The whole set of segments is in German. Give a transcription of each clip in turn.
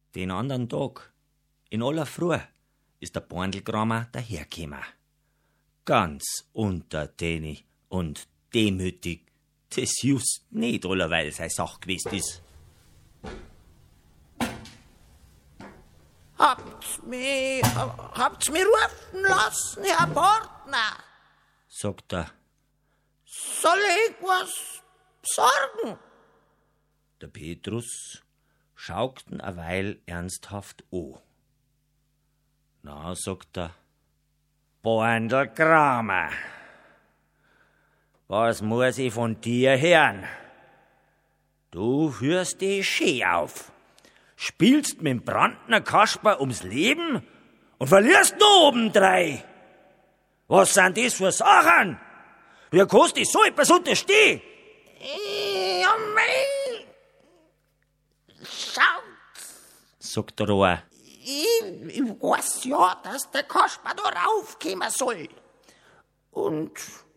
Den anderen Tag, in aller Früh, ist der Borndelkramer dahergekommen. Ganz untertänig und demütig, das just nicht allerweil seine Sache gewesen ist. Habt's mich rufen lassen, Herr Partner? Sagt er. Soll ich was sorgen? Der Petrus schaut ihn eine Weile ernsthaft an. Na, sagt er, Borndelkramer, was muss ich von dir hören? Du führst dich schön auf, spielst mit dem Brandner Kasper ums Leben und verlierst noch obendrein. Was sind das für Sachen? Wie kannst du so etwas unterstehen? Ja, mei. Schaut, sagt der Rohr. Ich weiß ja, dass der Kasper da raufkommen soll. Und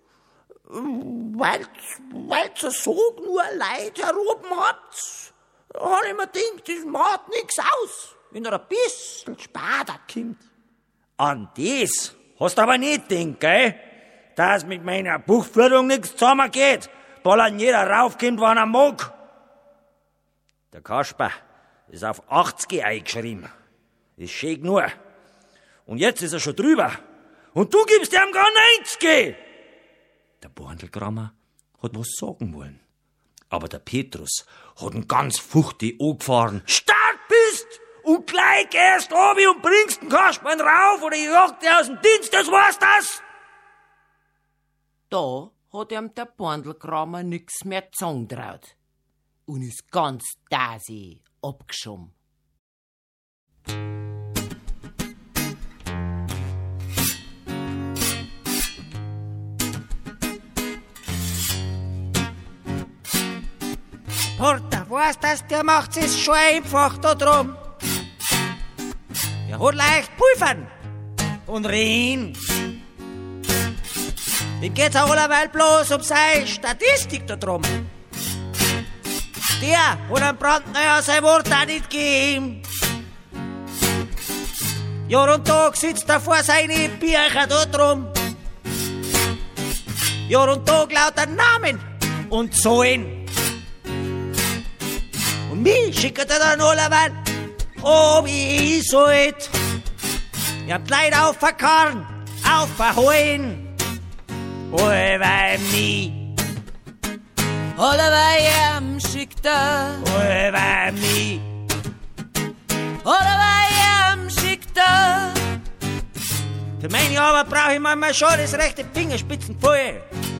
weil so nur Leute heroben habt, hab ich mir gedacht, das macht nix aus, wenn er ein bisschen später kommt. An das hast du aber nicht gedacht, gell? Dass mit meiner Buchführung nichts zusammengeht, weil an jeder raufkommt, wann er mag. Der Kasper ist auf 80 eingeschrieben. Ist schön genug. Und jetzt ist er schon drüber. Und du gibst ihm gar 90. Der Borndelkramer hat was sagen wollen. Aber der Petrus hat ihn ganz fuchtig angefahren. Stark bist und gleich gehst runter und bringst den Kasper rauf oder ich jag dich aus dem Dienst, das war's das. Da hat ihm der Borndelkramer nix mehr sagen traut und ist ganz dasi abgeschoben. Porter, weißt du, der macht es schon einfach da drum. Der hat leicht Pulvern und Rien. Dem geht's auch allerweil bloß um seine Statistik da drum. Der hat einem Brandner ja sein Wort auch nicht gegeben. Jahr und Tag sitzt er vor seine Bücher da drum. Jahr und Tag lauter Namen und Zahlen. Und mich schickt er dann allerweil, ob ich sollt. Ich hab die Leute aufverkarren, aufverholen. Allweil mich. Allerweil schickt er. Allweil mich. Allerweil schickt er. Für meine Arbeit brauch ich manchmal schon das rechte Fingerspitzengefühl.